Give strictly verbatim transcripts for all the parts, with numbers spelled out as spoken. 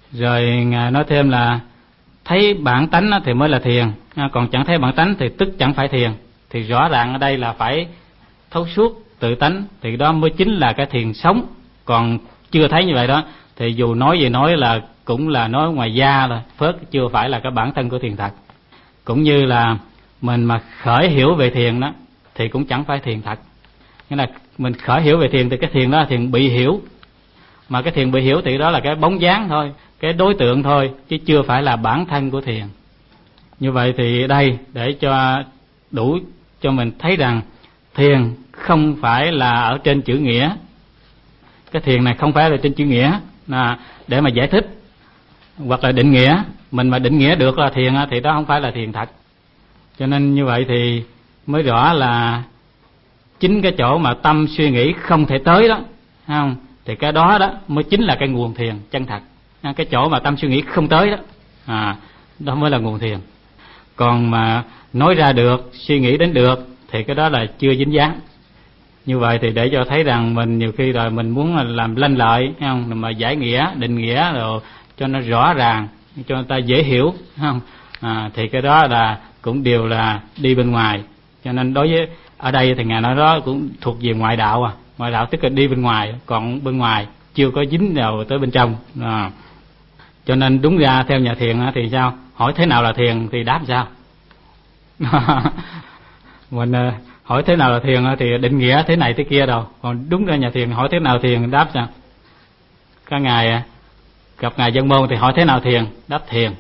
Rồi Ngài nói thêm là thấy bản tánh thì mới là thiền, còn chẳng thấy bản tánh thì tức chẳng phải thiền. Thì rõ ràng ở đây là phải thấu suốt tự tánh, thì đó mới chính là cái thiền sống. Còn chưa thấy như vậy đó thì dù nói gì nói là cũng là nói ngoài da thôi, phớt chưa phải là cái bản thân của thiền thật. Cũng như là mình mà khởi hiểu về thiền đó thì cũng chẳng phải thiền thật. Nghĩa là mình khởi hiểu về thiền thì cái thiền đó là thiền bị hiểu, mà cái thiền bị hiểu thì đó là cái bóng dáng thôi, cái đối tượng thôi, chứ chưa phải là bản thân của thiền. Như vậy thì đây để cho đủ cho mình thấy rằng thiền không phải là ở trên chữ nghĩa. Cái thiền này không phải là trên chữ nghĩa là để mà giải thích hoặc là định nghĩa. Mình mà định nghĩa được là thiền thì đó không phải là thiền thật. Cho nên như vậy thì mới rõ là chính cái chỗ mà tâm suy nghĩ không thể tới đó, không? Thì cái đó đó mới chính là cái nguồn thiền chân thật. Cái chỗ mà tâm suy nghĩ không tới đó, à, đó mới là nguồn thiền. Còn mà nói ra được, suy nghĩ đến được thì cái đó là chưa dính dáng. Như vậy thì để cho thấy rằng mình nhiều khi rồi mình muốn làm lanh lợi, không? Mà giải nghĩa, định nghĩa rồi cho nó rõ ràng, cho người ta dễ hiểu, không? À, thì cái đó là cũng đều là đi bên ngoài. Cho nên đối với ở đây thì Ngài nói đó cũng thuộc về ngoại đạo à. Ngoại đạo tức là đi bên ngoài, còn bên ngoài chưa có dính vào tới bên trong. À. Cho nên đúng ra theo nhà thiền thì sao? Hỏi thế nào là thiền thì đáp sao? Mình hỏi thế nào là thiền thì định nghĩa thế này thế kia đâu. Còn đúng ra nhà thiền hỏi thế nào thiền đáp sao? Các ngài gặp ngài Dân Môn thì hỏi thế nào thiền, đáp thiền.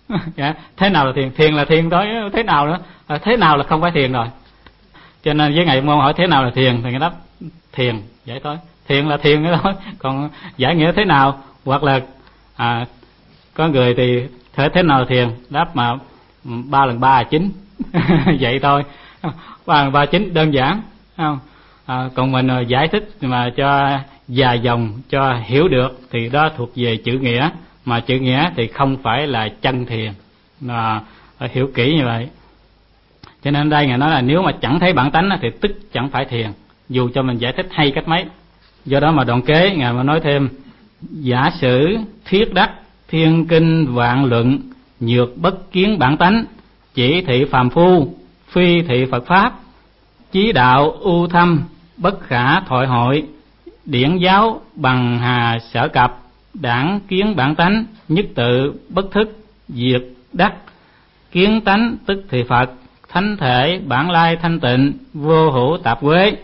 Thế nào là thiền? Thiền là thiền đó, thế nào nữa? À, thế nào là không phải thiền rồi. Cho nên với ngài Dân Môn hỏi thế nào là thiền thì ngài đáp thiền, vậy thôi. Thiền là thiền đó thôi. Còn giải nghĩa thế nào, hoặc là à, có người thì thế thế nào là thiền, đáp mà ba lần ba là chín. Vậy thôi. Ba lần ba chín đơn giản, không? À, còn mình giải thích mà cho dài dòng cho hiểu được thì đó thuộc về chữ nghĩa, mà chữ nghĩa thì không phải là chân thiền. À, hiểu kỹ như vậy. Cho nên đây ngài nói là nếu mà chẳng thấy bản tánh thì tức chẳng phải thiền, dù cho mình giải thích hay cách mấy. Do đó mà đoạn kế ngài mà nói thêm: giả sử thuyết đắc thiên kinh vạn luận, nhược bất kiến bản tánh, chỉ thị phàm phu, phi thị Phật pháp, chí đạo ưu thâm, bất khả thoại hội, điển giáo bằng hà sở cập, đảng kiến bản tánh, nhất tự bất thức, diệt đắc, kiến tánh tức thì Phật, thánh thể bản lai thanh tịnh, vô hữu tạp quế,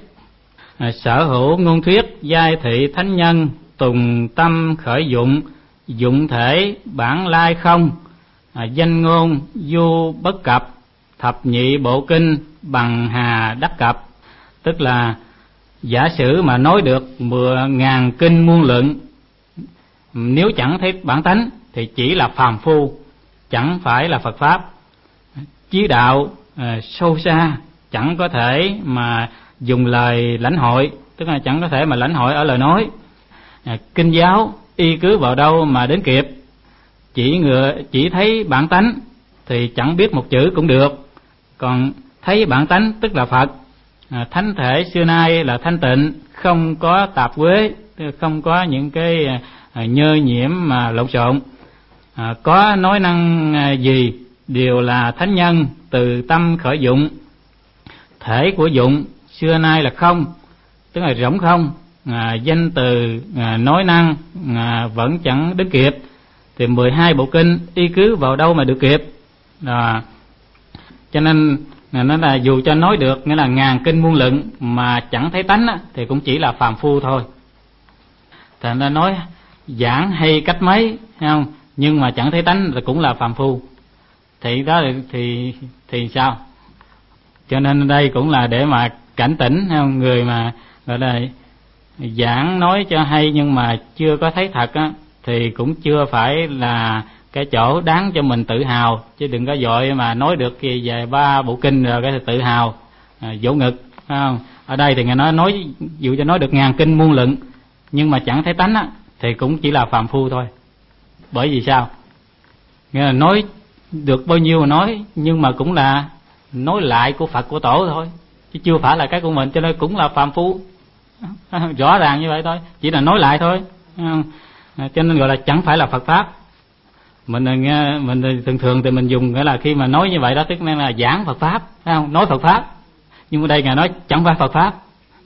sở hữu ngôn thuyết, giai thị thánh nhân, tùng tâm khởi dụng, dụng thể bản lai không, danh ngôn du bất cập, thập nhị bộ kinh bằng hà đắc cập. Tức là giả sử mà nói được mười ngàn kinh muôn luận, nếu chẳng thấy bản tánh thì chỉ là phàm phu, chẳng phải là Phật pháp. Chí đạo à, sâu xa, chẳng có thể mà dùng lời lãnh hội, tức là chẳng có thể mà lãnh hội ở lời nói. À, kinh giáo y cứ vào đâu mà đến kịp, chỉ ngựa chỉ thấy bản tánh thì chẳng biết một chữ cũng được. Còn thấy bản tánh tức là Phật, à, thánh thể xưa nay là thanh tịnh, không có tạp quế, không có những cái à, nhơ nhiễm mà lộn xộn, à, có nói năng à, gì đều là thánh nhân từ tâm khởi dụng. Thể của dụng xưa nay là không, tức là rỗng không, à, danh từ à, nói năng à, vẫn chẳng đến kịp. Thì mười hai bộ kinh y cứ vào đâu mà được kịp. À, cho nên nó là dù cho nói được, nghĩa là ngàn kinh muôn luận mà chẳng thấy tánh á, thì cũng chỉ là phàm phu thôi. Thành ra nói giảng hay cách mấy, không? Nhưng mà chẳng thấy tánh là cũng là phàm phu. Thì đó thì thì sao? Cho nên đây cũng là để mà cảnh tỉnh, không? Người mà gọi là giảng nói cho hay nhưng mà chưa có thấy thật á, thì cũng chưa phải là cái chỗ đáng cho mình tự hào. Chứ đừng có vội mà nói được gì về ba bộ kinh rồi cái tự hào, à, vỗ ngực, không? Ở đây thì ngài nói nói dụ cho nói được ngàn kinh muôn luận nhưng mà chẳng thấy tánh á, thì cũng chỉ là phàm phu thôi. Bởi vì sao? Nghĩa là nói được bao nhiêu mà nói, nhưng mà cũng là nói lại của Phật của Tổ thôi, chứ chưa phải là cái của mình, cho nên cũng là phàm phu. Rõ ràng như vậy thôi, chỉ là nói lại thôi. Cho nên gọi là chẳng phải là Phật pháp. Mình nghe mình thường thường thì mình dùng nghĩa là khi mà nói như vậy đó tức là giảng Phật pháp, phải không? Nói Phật pháp. Nhưng ở đây ngài nói chẳng phải Phật pháp.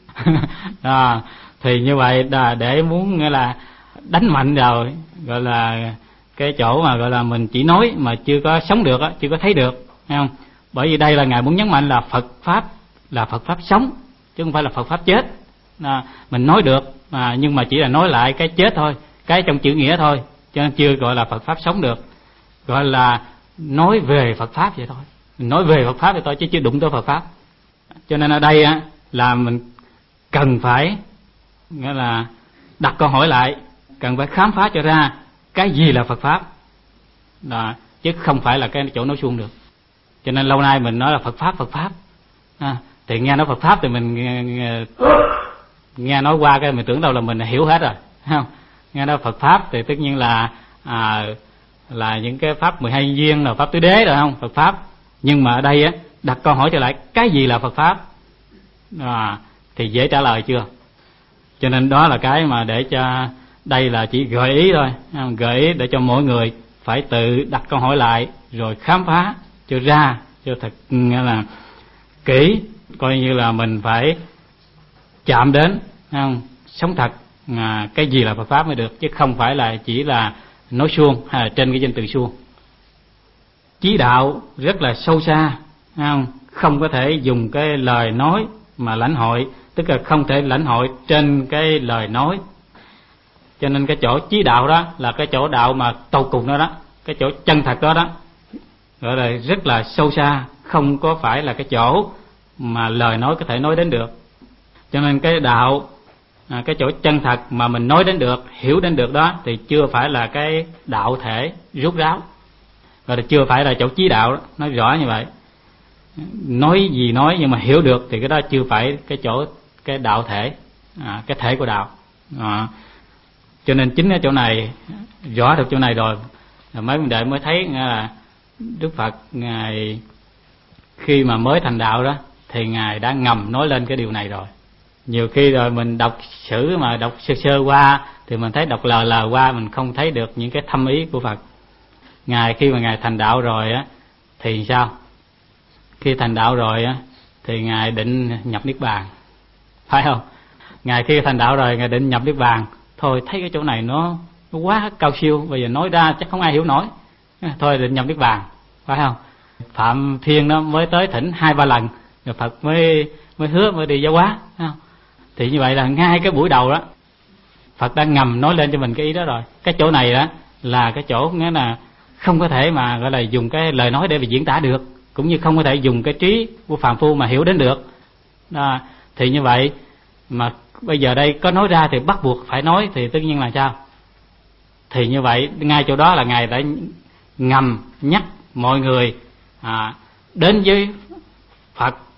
À, thì như vậy là để muốn nghĩa là đánh mạnh rồi, gọi là cái chỗ mà gọi là mình chỉ nói mà chưa có sống được á, chưa có thấy được, thấy không? Bởi vì đây là ngài muốn nhấn mạnh là Phật pháp là Phật pháp sống chứ không phải là Phật pháp chết. À, mình nói được mà nhưng mà chỉ là nói lại cái chết thôi, cái trong chữ nghĩa thôi, cho nên chưa gọi là Phật pháp sống được. Gọi là nói về Phật pháp vậy thôi, mình nói về Phật pháp vậy thôi chứ chưa đụng tới Phật pháp. Cho nên ở đây á là mình cần phải nghĩa là đặt câu hỏi lại, cần phải khám phá cho ra cái gì là Phật pháp đó, chứ không phải là cái chỗ nói suông được. Cho nên lâu nay mình nói là Phật pháp Phật pháp à, thì nghe nói Phật pháp thì mình nghe, nghe, nghe nói qua cái mình tưởng đâu là mình hiểu hết rồi, không? Nghe nói Phật pháp thì tất nhiên là à, là những cái pháp mười hai duyên là pháp tứ đế rồi, không? Phật pháp. Nhưng mà ở đây á đặt câu hỏi trở lại cái gì là Phật pháp à, thì dễ trả lời chưa? Cho nên đó là cái mà để cho đây là chỉ gợi ý thôi, gợi ý để cho mỗi người phải tự đặt câu hỏi lại rồi khám phá cho ra cho thật nghĩa là kỹ, coi như là mình phải chạm đến, không? Sống thật à, cái gì là Phật pháp mới được, chứ không phải là chỉ là nói suông hay là trên cái danh từ suông. Chí đạo rất là sâu xa, không? Không có thể dùng cái lời nói mà lãnh hội, tức là không thể lãnh hội trên cái lời nói. Cho nên cái chỗ chí đạo đó là cái chỗ đạo mà tột cùng đó đó, cái chỗ chân thật đó đó, gọi là rất là sâu xa, không có phải là cái chỗ mà lời nói có thể nói đến được. Cho nên cái đạo à, cái chỗ chân thật mà mình nói đến được, hiểu đến được đó thì chưa phải là cái đạo thể rút ráo, gọi là chưa phải là chỗ chí đạo đó, nói rõ như vậy. Nói gì nói nhưng mà hiểu được thì cái đó chưa phải cái chỗ cái đạo thể à, cái thể của đạo à. Cho nên chính ở chỗ này rõ được chỗ này rồi mấy vấn đề mới thấy là Đức Phật ngài khi mà mới thành đạo đó thì ngài đã ngầm nói lên cái điều này rồi. Nhiều khi rồi mình đọc sử mà đọc sơ sơ qua thì mình thấy đọc lờ lờ qua mình không thấy được những cái thâm ý của Phật. Ngài khi mà ngài thành đạo rồi á thì sao? Khi thành đạo rồi á thì ngài định nhập niết bàn, phải không? Ngài khi thành đạo rồi ngài định nhập niết bàn, thôi thấy cái chỗ này nó, nó quá cao siêu, bây giờ nói ra chắc không ai hiểu nổi, thôi định nhập niết bàn, phải không? Phạm Thiên nó mới tới thỉnh hai ba lần rồi Phật mới mới hứa mới đi giáo hóa, phải không? Thì như vậy là ngay cái buổi đầu đó Phật đã ngầm nói lên cho mình cái ý đó rồi. Cái chỗ này đó là cái chỗ nghĩa là không có thể mà gọi là dùng cái lời nói để mà diễn tả được, cũng như không có thể dùng cái trí của phàm phu mà hiểu đến được đó. Thì như vậy mà bây giờ đây có nói ra thì bắt buộc phải nói, thì tất nhiên là sao? Thì như vậy ngay chỗ đó là ngài đã ngầm nhắc mọi người à, đến với Phật